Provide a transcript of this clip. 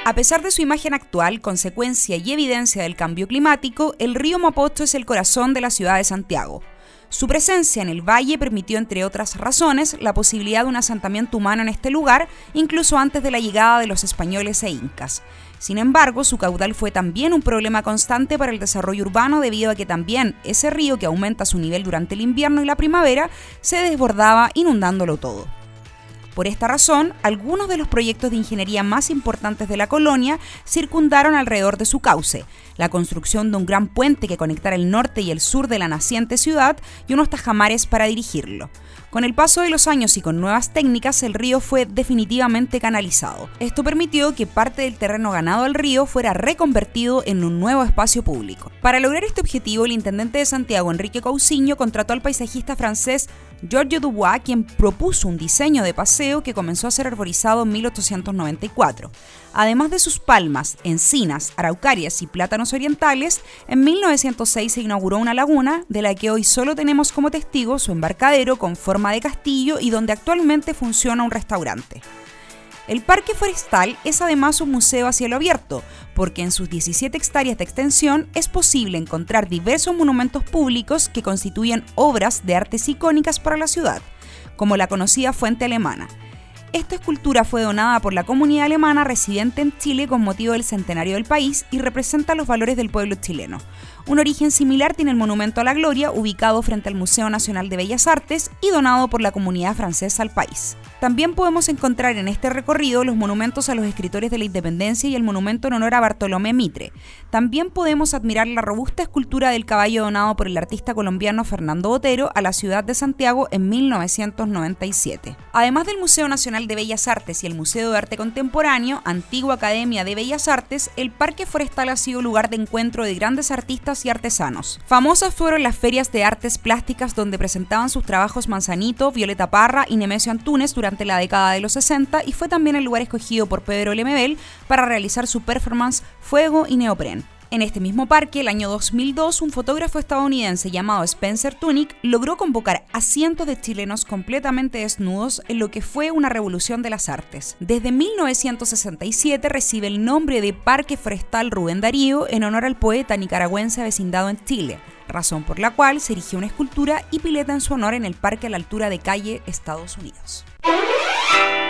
A pesar de su imagen actual, consecuencia y evidencia del cambio climático, el río Mapocho es el corazón de la ciudad de Santiago. Su presencia en el valle permitió, entre otras razones, la posibilidad de un asentamiento humano en este lugar, incluso antes de la llegada de los españoles e incas. Sin embargo, su caudal fue también un problema constante para el desarrollo urbano debido a que también ese río, que aumenta su nivel durante el invierno y la primavera, se desbordaba inundándolo todo. Por esta razón, algunos de los proyectos de ingeniería más importantes de la colonia circundaron alrededor de su cauce: la construcción de un gran puente que conectara el norte y el sur de la naciente ciudad y unos tajamares para dirigirlo. Con el paso de los años y con nuevas técnicas, el río fue definitivamente canalizado. Esto permitió que parte del terreno ganado al río fuera reconvertido en un nuevo espacio público. Para lograr este objetivo, el intendente de Santiago, Enrique Cousiño, contrató al paisajista francés Georges Dubois, quien propuso un diseño de paseo que comenzó a ser arborizado en 1894. Además de sus palmas, encinas, araucarias y plátanos orientales, en 1906 se inauguró una laguna, de la que hoy solo tenemos como testigo su embarcadero con forma de castillo y donde actualmente funciona un restaurante. El Parque Forestal es además un museo a cielo abierto, porque en sus 17 hectáreas de extensión es posible encontrar diversos monumentos públicos que constituyen obras de artes icónicas para la ciudad, como la conocida Fuente Alemana. Esta escultura fue donada por la comunidad alemana residente en Chile con motivo del centenario del país y representa los valores del pueblo chileno. Un origen similar tiene el Monumento a la Gloria, ubicado frente al Museo Nacional de Bellas Artes y donado por la comunidad francesa al país. También podemos encontrar en este recorrido los monumentos a los escritores de la independencia y el monumento en honor a Bartolomé Mitre. También podemos admirar la robusta escultura del caballo donado por el artista colombiano Fernando Botero a la ciudad de Santiago en 1997. Además del Museo Nacional de Bellas Artes y el Museo de Arte Contemporáneo, antigua Academia de Bellas Artes, el Parque Forestal ha sido lugar de encuentro de grandes artistas y artesanos. Famosas fueron las ferias de artes plásticas donde presentaban sus trabajos Manzanito, Violeta Parra y Nemesio Antunes durante la década de los 60, y fue también el lugar escogido por Pedro Lemebel para realizar su performance Fuego y Neopren. En este mismo parque, el año 2002, un fotógrafo estadounidense llamado Spencer Tunick logró convocar a cientos de chilenos completamente desnudos en lo que fue una revolución de las artes. Desde 1967 recibe el nombre de Parque Forestal Rubén Darío en honor al poeta nicaragüense avecindado en Chile, razón por la cual se erigió una escultura y pileta en su honor en el parque a la altura de calle Estados Unidos.